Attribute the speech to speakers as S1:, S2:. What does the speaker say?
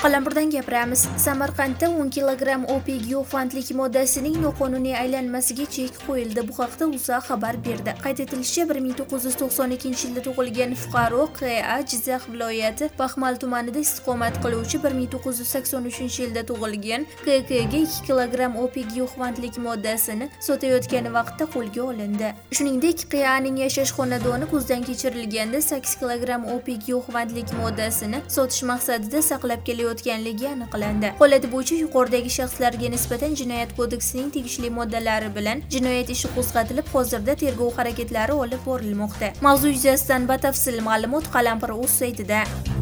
S1: Qalampirdan gapiramiz. Samarqandda 10 kilogramm opiy giyohvandlik moddasining noqonuniy aylanmasiga chek qo'yildi. Bu haqda O'zA xabar berdi. Qayd etilishicha, 1992-yilda tug'ilgan fuqaro Q.A. Jizzax viloyati Baxmal tumanida istiqomat qiluvchi 1983-yilda tug'ilgan K.K.ga 2 kilogramm opiy giyohvandlik moddasini sotayotgan vaqtda qo'lga olindi. Shuningdek, Q.A.ning yashash xonadoni ko'zdan kechirilganda 8 kilogramm opiy giyohvandlik moddasini sotish maqsadida saqlab kelayotganligi aniqlandi. Holat bo'yicha yuqoridagi shaxslarga nisbatan Jinoyat kodeksining tegishli moddalari bilan jinoyat ishi qo'zg'atilib, hozirda tergov harakatlari olib borilmoqda. Mavzu yuzasidan batafsil ma'lumot Qalampir.uz saytida.